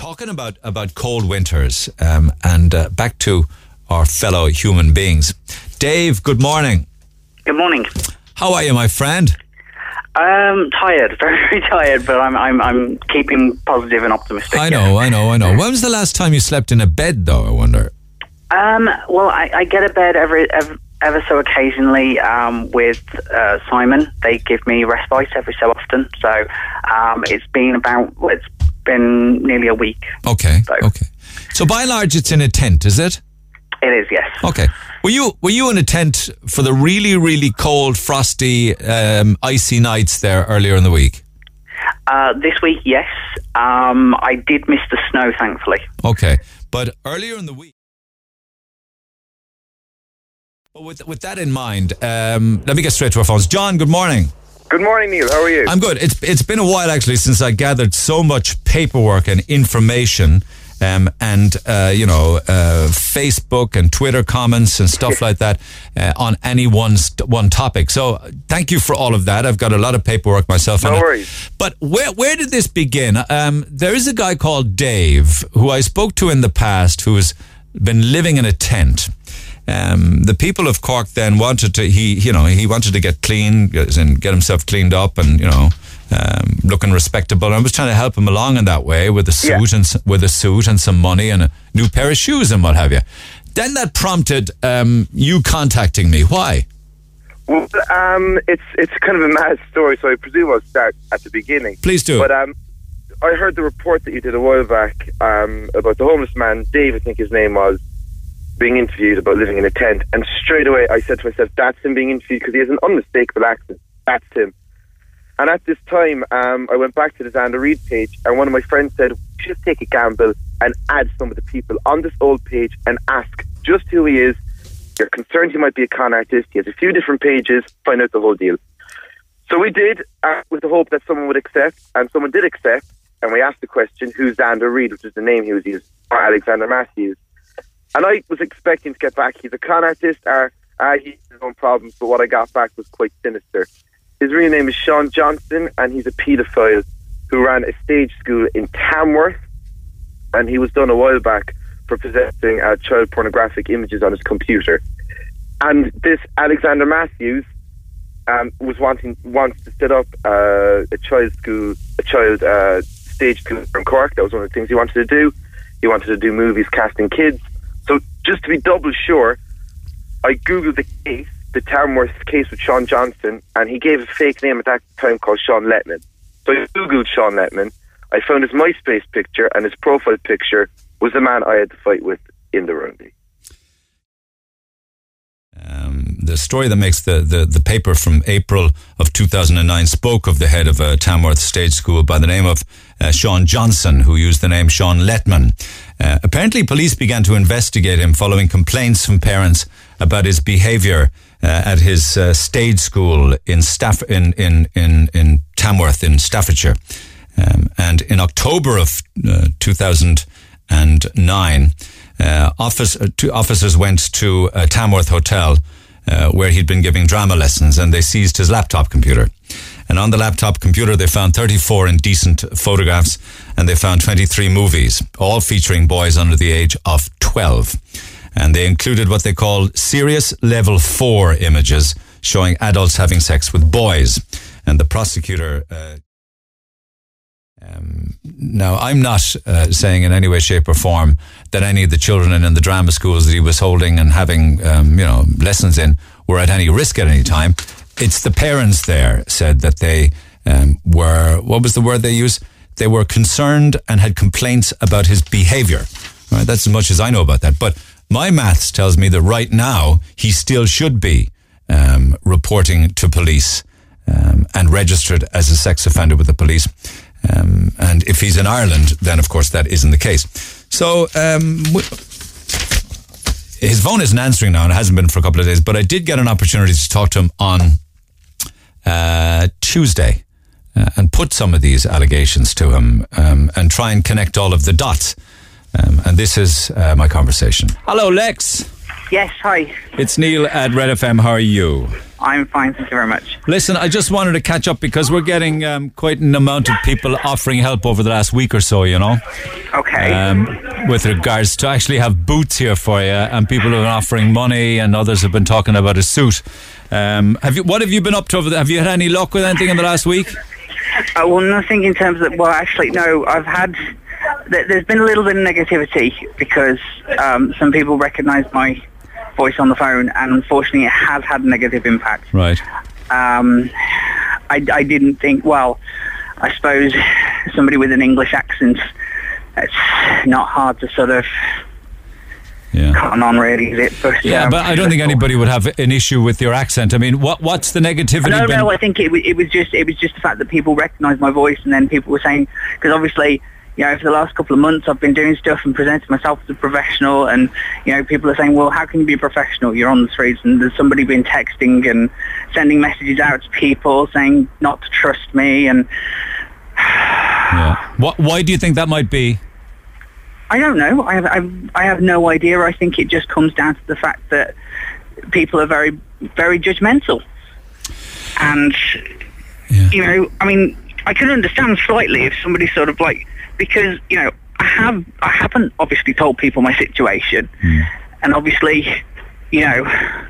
talking about cold winters and back to our fellow human beings. Dave, good morning. Good morning. How are you, my friend? Tired, very tired, but I'm keeping positive and optimistic. I know. When was the last time you slept in a bed, though, I wonder? Well, I get a bed ever so occasionally with Simon. They give me respite every so often. So it's been nearly a week. Okay. So by and large, it's in a tent, is it? It is, yes. Okay. Were you in a tent for the really, really cold, frosty, icy nights there earlier in the week? This week, yes. I did miss the snow, thankfully. Okay. But earlier in the week... Well, with that in mind, let me get straight to our phones. John, good morning. Good morning, Neil. How are you? I'm good. It's been a while, actually, since I gathered so much paperwork and information Facebook and Twitter comments and stuff like that on any one topic. So thank you for all of that. I've got a lot of paperwork myself. No worries. But where did this begin? There is a guy called Dave who I spoke to in the past who has been living in a tent. The people of Cork then wanted to he wanted to get clean and get himself cleaned up and looking respectable. And I was trying to help him along in that way with a suit and some money and a new pair of shoes and what have you. Then that prompted you contacting me. Why? Well, it's kind of a mad story, so I presume I'll start at the beginning. Please do. But I heard the report that you did a while back about the homeless man, Dave, I think his name was, being interviewed about living in a tent, and straight away I said to myself, that's him being interviewed because he has an unmistakable accent. That's him. And at this time, I went back to the Xander Reid page, and one of my friends said, we should take a gamble and add some of the people on this old page and ask just who he is. You're concerned he might be a con artist. He has a few different pages. Find out the whole deal. So we did, with the hope that someone would accept, and someone did accept, and we asked the question, who's Xander Reid, which is the name he was used, or Alexander Matthews. And I was expecting to get back, he's a con artist, or he has his own problems, but what I got back was quite sinister. His real name is Sean Johnson, and he's a paedophile who ran a stage school in Tamworth, and he was done a while back for possessing child pornographic images on his computer. And this Alexander Matthews wants to set up a child stage school in Cork. That was one of the things he wanted to do. He wanted to do movies casting kids. So just to be double sure, I googled the Tamworth case with Sean Johnson, and he gave a fake name at that time called Sean Letman. So I googled Sean Letman. I found his MySpace picture, and his profile picture was the man I had to fight with in the Roundy. The story that makes the paper from April of 2009 spoke of the head of a Tamworth stage school by the name of Sean Johnson, who used the name Sean Letman. Apparently, police began to investigate him following complaints from parents about his behaviour at his stage school in Tamworth in Staffordshire. And in October of 2009, officers went to a Tamworth hotel where he'd been giving drama lessons, and they seized his laptop computer. And on the laptop computer, they found 34 indecent photographs, and they found 23 movies, all featuring boys under the age of 12. And they included what they call serious level 4 images showing adults having sex with boys. And the prosecutor... Now, I'm not saying in any way, shape or form that any of the children in the drama schools that he was holding and having, lessons in were at any risk at any time. It's the parents there said that they were, what was the word they used? They were concerned and had complaints about his behaviour. Right? That's as much as I know about that. But my maths tells me that right now he still should be reporting to police and registered as a sex offender with the police. And if he's in Ireland, then of course that isn't the case. So his phone isn't answering now, and it hasn't been for a couple of days, but I did get an opportunity to talk to him on Tuesday and put some of these allegations to him and try and connect all of the dots. And this is my conversation. Hello, Lex. Yes, hi. It's Neil at Red FM. How are you? I'm fine, thank you very much. Listen, I just wanted to catch up because we're getting quite an amount of people offering help over the last week or so, you know. Okay. Okay. With regards to actually have boots here for you, and people have been offering money, and others have been talking about a suit. What have you been up to? Have you had any luck with anything in the last week? Well, nothing in terms of... Well, actually, no. I've had... There's been a little bit of negativity because some people recognise my voice on the phone, and unfortunately it has had a negative impact. Right. I didn't think... Well, I suppose somebody with an English accent, it's not hard to sort of... Cotton on, really, is it? But but I don't think anybody would have an issue with your accent. I mean, what's the negativity? No, I think it was just the fact that people recognised my voice, and then people were saying, because obviously, for the last couple of months I've been doing stuff and presenting myself as a professional, and people are saying, well, how can you be a professional? You're on the streets, and there's somebody been texting and sending messages out to people saying not to trust me, and why do you think that might be? I don't know. I have no idea. I think it just comes down to the fact that people are very, very judgmental. And, I mean, I can understand slightly if somebody sort of like, because, I haven't obviously told people my situation. And obviously, I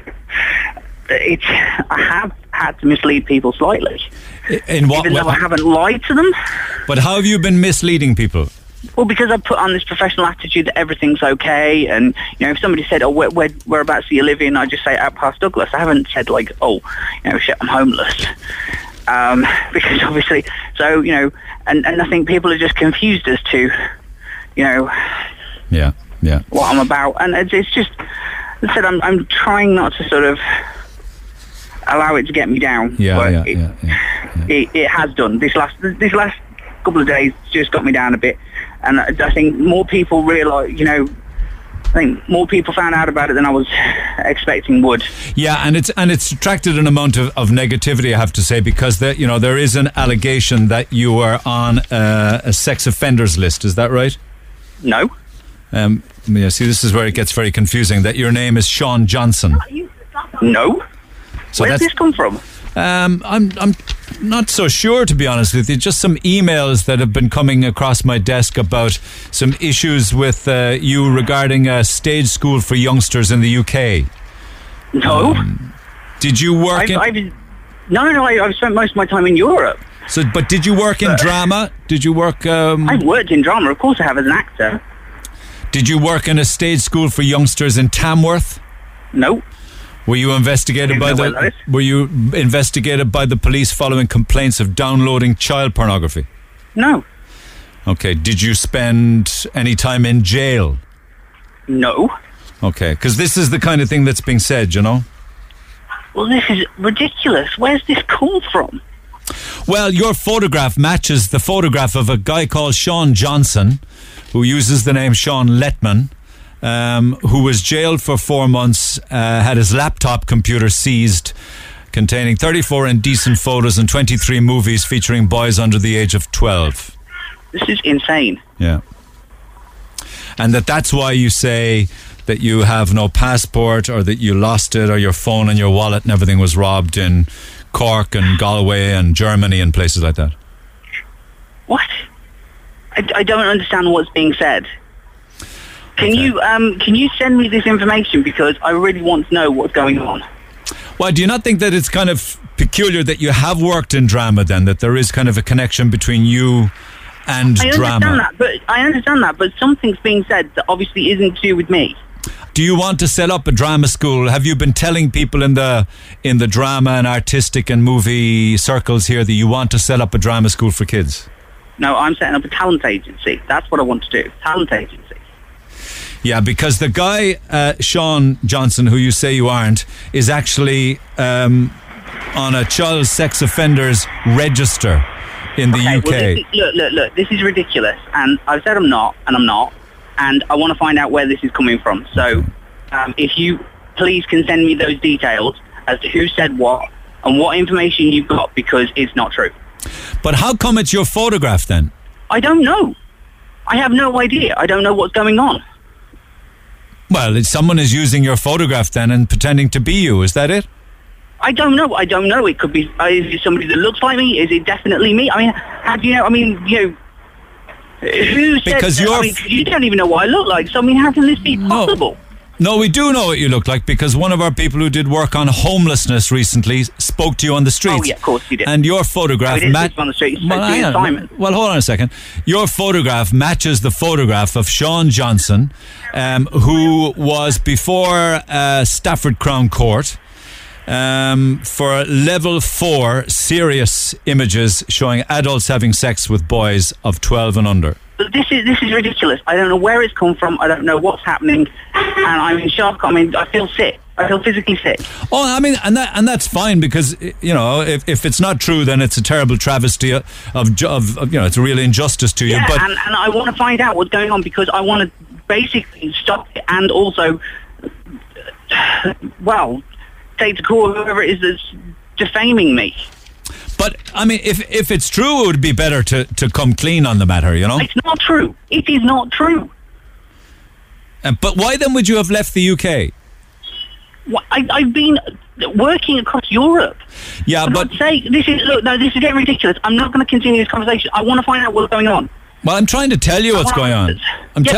have had to mislead people slightly. In what even though I haven't lied to them. But how have you been misleading people? Well, because I put on this professional attitude that everything's okay, and if somebody said, "Oh, whereabouts are you living?" I just say out past Douglas. I haven't said like, "Oh, shit, I'm homeless," because obviously, so and I think people are just confused as to, what I'm about, and it's just, as I said, I'm trying not to sort of allow it to get me down. It has done. This last couple of days just got me down a bit. And I think more people realise, I think more people found out about it than I was expecting would. Yeah, and it's attracted an amount of negativity, I have to say, because there is an allegation that you are on a sex offenders list. Is that right? No. See, this is where it gets very confusing. That your name is Sean Johnson. No. So where's this come from? I'm not so sure, to be honest with you. Just some emails that have been coming across my desk about some issues with you regarding a stage school for youngsters in the UK. No. Did you work No, I've spent most of my time in Europe. But did you work in drama? Did you work... I've worked in drama, of course I have, as an actor. Did you work in a stage school for youngsters in Tamworth? No. Were you investigated by the police following complaints of downloading child pornography? No. Okay. Did you spend any time in jail? No. Okay, because this is the kind of thing that's being said, Well, this is ridiculous. Where's this come from? Well, your photograph matches the photograph of a guy called Sean Johnson, who uses the name Sean Letman. Who was jailed for 4 months, had his laptop computer seized, containing 34 indecent photos and 23 movies featuring boys under the age of 12. This is insane. Yeah. And that's why you say that you have no passport, or that you lost it, or your phone and your wallet and everything was robbed in Cork and Galway and Germany and places like that. What? I don't understand what's being said. Can you send me this information, because I really want to know what's going on? Well, do you not think that it's kind of peculiar that you have worked in drama then, that there is kind of a connection between you and drama? I understand that, but something's being said that obviously isn't to do with me. Do you want to set up a drama school? Have you been telling people in the drama and artistic and movie circles here that you want to set up a drama school for kids? No, I'm setting up a talent agency. That's what I want to do. Talent agency. Yeah, because the guy, Sean Johnson, who you say you aren't, is actually on a child sex offenders register in the UK. Well, look, this is ridiculous. And I've said I'm not, and I'm not. And I want to find out where this is coming from. So if you please can send me those details as to who said what and what information you've got, because it's not true. But how come it's your photograph then? I don't know. I have no idea. I don't know what's going on. Well, someone is using your photograph then and pretending to be you. Is that it? I don't know. It could be. Is it somebody that looks like me? Is it definitely me? I mean, how do you know? I mean, Who said Because that? You don't even know what I look like, so how can this be possible? No, we do know what you look like, because one of our people who did work on homelessness recently spoke to you on the streets. Oh, yeah, of course he did. And your photograph... on the street. Simon. Well, hold on a second. Your photograph matches the photograph of Sean Johnson, who was before Stafford Crown Court for level 4 serious images showing adults having sex with boys of 12 and under. But this is ridiculous. I don't know where it's come from. I don't know what's happening, and I'm in shock. I feel sick. I feel physically sick. Oh, and that's fine, because if it's not true, then it's a terrible travesty of it's a real injustice to you. Yeah, but and I want to find out what's going on, because I want to basically stop it, and also, say to court whoever it is that's defaming me. But, if it's true, it would be better to come clean on the matter, you know? It's not true. It is not true. But why then would you have left the UK? Well, I've been working across Europe. Yeah, this is getting ridiculous. I'm not going to continue this conversation. I want to find out what's going on. Well, I'm trying to tell you what's going on. I want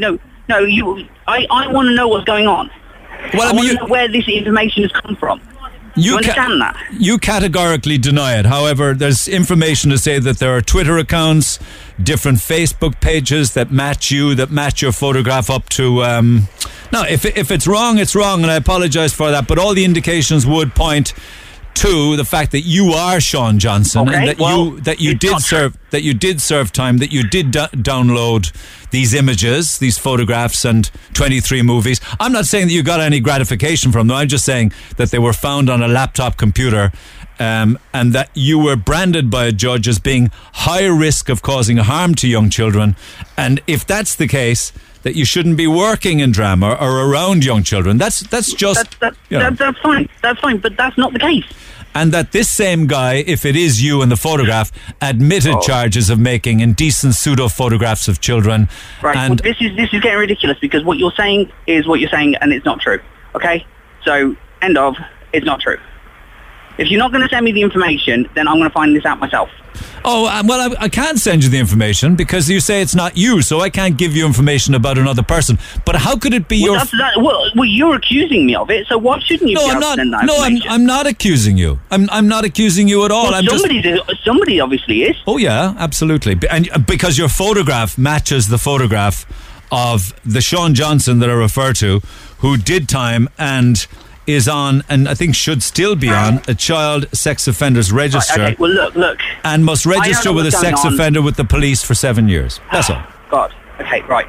to know what's going on. Well, I want to know where this information has come from. You understand that? You categorically deny it. However, there's information to say that there are Twitter accounts, different Facebook pages that match your photograph up to... Now, if it's wrong, it's wrong, and I apologise for that, but all the indications would point to the fact that you are Sean Johnson, and that you did serve time, that you did download these images, these photographs, and 23 movies. I'm not saying that you got any gratification from them. I'm just saying that they were found on a laptop computer, and that you were branded by a judge as being high risk of causing harm to young children. And if that's the case, that you shouldn't be working in drama or around young children. That's fine. That's fine, but that's not the case. And that this same guy, if it is you in the photograph, admitted charges of making indecent pseudo photographs of children. Right. And this is getting ridiculous, because what you're saying is what you're saying, and it's not true. Okay. So end of. It's not true. If you're not going to send me the information, then I'm going to find this out myself. Oh, well, I can't send you the information because you say it's not you, so I can't give you information about another person. But how could it be your... Well, you're accusing me of it, so why shouldn't you be able to send that information? No, I'm not accusing you. I'm not accusing you at all. Well, somebody obviously is. Oh, yeah, absolutely. And because your photograph matches the photograph of the Sean Johnson that I refer to, who did time and is on, and I think should still be on, a child sex offenders register. Right, okay, well, look. And must register with a sex offender with the police for 7 years. That's all. God. Okay, right.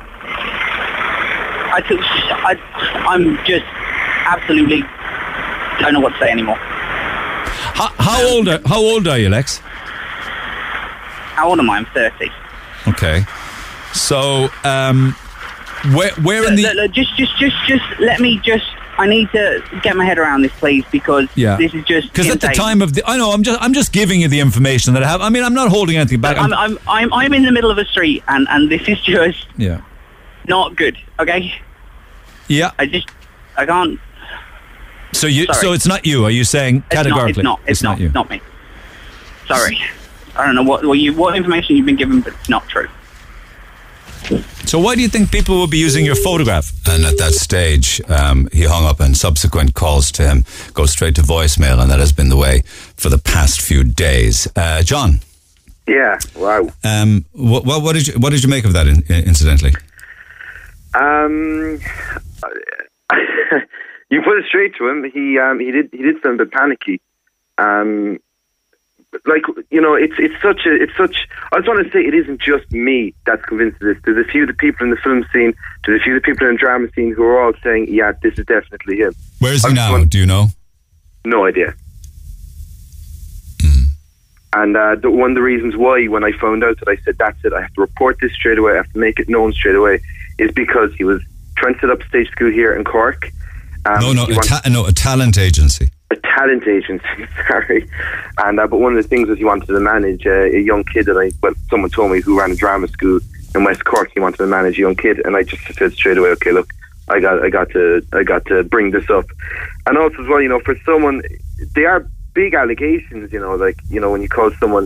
I'm just absolutely don't know what to say anymore. How old are you, Lex? How old am I? I'm 30. Okay. So, where in the... Look, just let me just... I need to get my head around this, please, because this is just... Because at the time of the... I know, I'm just giving you the information that I have. I mean, I'm not holding anything back. I'm in the middle of a street, and this is just... Yeah. Not good, okay? Yeah. I can't... So it's not you, are you saying categorically? It's not you. Not me. Sorry. I don't know what information you've been given, but it's not true. So why do you think people will be using your photograph? And at that stage, he hung up, and subsequent calls to him go straight to voicemail, and that has been the way for the past few days. John? Yeah, wow. What did you make of that, incidentally? You put it straight to him. He did sound a bit panicky. It's such. I just want to say it isn't just me that's convinced of this. There's a few of the people in the film scene, there's a few of the people in the drama scene who are all saying, yeah, this is definitely him. Where is he now? Do you know? No idea. And one of the reasons why, when I found out that I said, that's it, I have to report this straight away, I have to make it known straight away, is because he was trying to set up a stage school here in Cork. A talent agency. A talent agency, sorry. And but one of the things was he wanted to manage a young kid someone told me who ran a drama school in West Cork. He wanted to manage a young kid, and I just said straight away, okay, look, I got to bring this up. And also as well, for someone, they are big allegations, when you call someone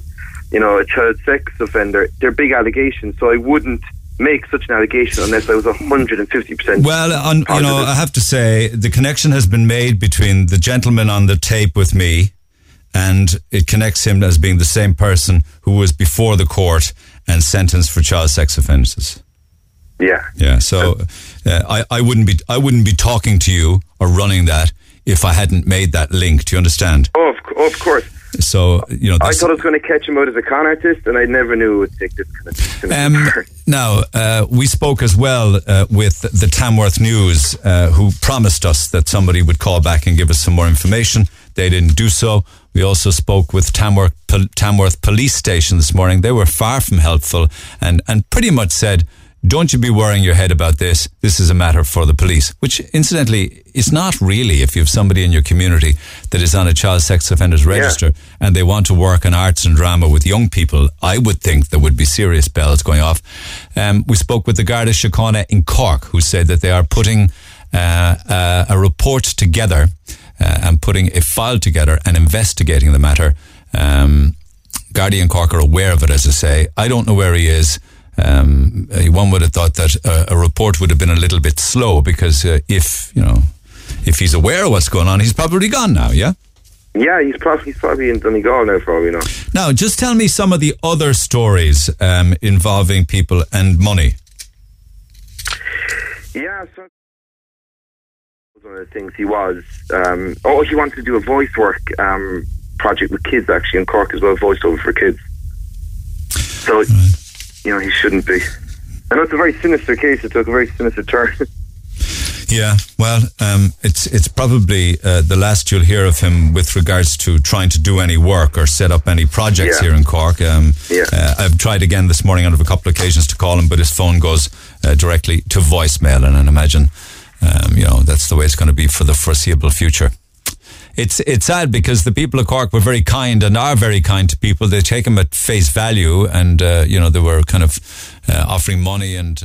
a child sex offender, they're big allegations. So I wouldn't make such an allegation unless I was 150%. Well, I have to say the connection has been made between the gentleman on the tape with me, and it connects him as being the same person who was before the court and sentenced for child sex offences. Yeah. So I wouldn't be talking to you or running that if I hadn't made that link. Do you understand? Oh, of course. So I thought I was going to catch him out as a con artist, and I never knew it would take this kind of. Now we spoke as well with the Tamworth News, who promised us that somebody would call back and give us some more information. They didn't do so. We also spoke with Tamworth Police Station this morning. They were far from helpful and pretty much said, don't you be worrying your head about this. This is a matter for the police, which incidentally is not really. If you have somebody in your community that is on a child sex offenders register and they want to work in arts and drama with young people, I would think there would be serious bells going off. We spoke with the Garda Síochána in Cork, who said that they are putting a report together and putting a file together and investigating the matter. Garda in Cork are aware of it, as I say. I don't know where he is. One would have thought that a report would have been a little bit slow, because if he's aware of what's going on, he's probably gone now. Yeah. Yeah, he's probably in Donegal now, for all we know. Now, just tell me some of the other stories involving people and money. Yeah, so one of the things he was. He wanted to do a voice work project with kids, actually, in Cork as well, voiceover for kids. So. Right. He shouldn't be. I know it's a very sinister case. It took a very sinister turn. Yeah, well, it's probably the last you'll hear of him with regards to trying to do any work or set up any projects here in Cork. I've tried again this morning on a couple of occasions to call him, but his phone goes directly to voicemail, and I imagine that's the way it's going to be for the foreseeable future. It's sad because the people of Cork were very kind and are very kind to people. They take them at face value, and they were kind of offering money and.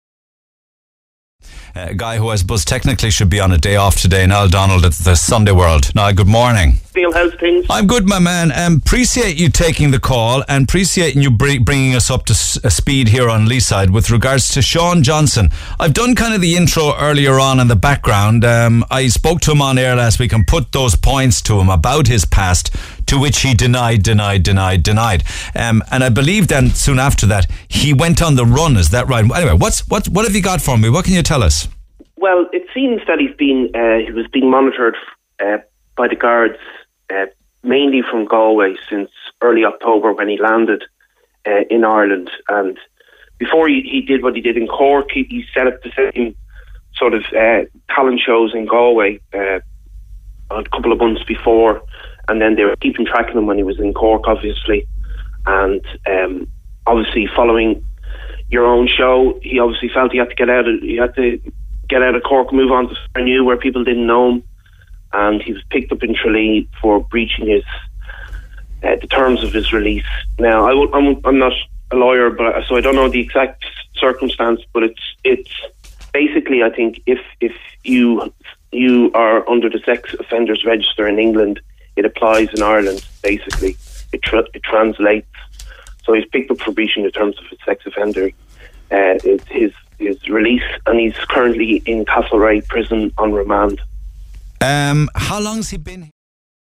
A guy who I suppose technically should be on a day off today, Niall Donald at the Sunday World. Niall, good morning. Neil, how's things? I'm good, my man. Appreciate you taking the call and appreciating you bringing us up to speed here on Leeside with regards to Sean Johnson. I've done kind of the intro earlier on in the background. I spoke to him on air last week and put those points to him about his past, to which he denied. And I believe then soon after that he went on the run. Is that right? Anyway, what have you got for me? What can you tell us? Well, it seems that he was being monitored by the guards, mainly from Galway, since early October when he landed in Ireland. And before he did what he did in Cork, he set up the same sort of talent shows in Galway a couple of months before. And then they were keeping track of him when he was in Cork, obviously. And obviously, following your own show, he obviously felt he had to get out of Cork, move on to Ferniu, where people didn't know him. And he was picked up in Tralee for breaching the terms of his release. Now, I'm not a lawyer, so I don't know the exact circumstance, but it's basically, I think, if you are under the sex offenders register in England, it applies in Ireland. Basically, it translates. So he's picked up for breaching the terms of his sex offender. His release, and he's currently in Castlereagh prison on remand. How long's he been here?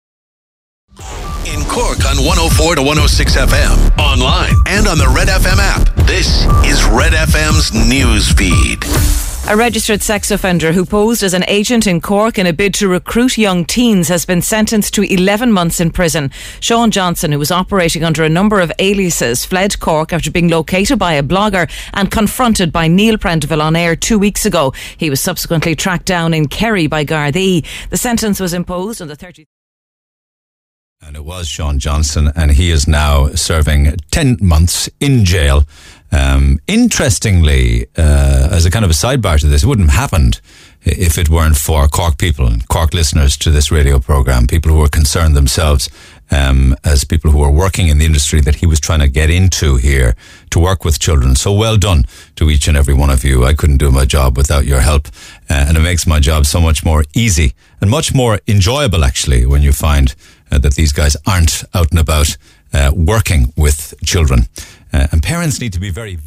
In Cork on 104 to 106 FM, online and on the Red FM app. This is Red FM's news feed. A registered sex offender who posed as an agent in Cork in a bid to recruit young teens has been sentenced to 11 months in prison. Sean Johnson, who was operating under a number of aliases, fled Cork after being located by a blogger and confronted by Neil Prendeville on air 2 weeks ago. He was subsequently tracked down in Kerry by Gardaí. The sentence was imposed on the 30th. And it was Sean Johnson, and he is now serving 10 months in jail. Interestingly, as a kind of a sidebar to this, it wouldn't have happened if it weren't for Cork people and Cork listeners to this radio programme, people who were concerned themselves as people who were working in the industry that he was trying to get into here to work with children. So well done to each and every one of you. I couldn't do my job without your help, and it makes my job so much more easy and much more enjoyable, actually, when you find that these guys aren't out and about working with children. And parents need to be very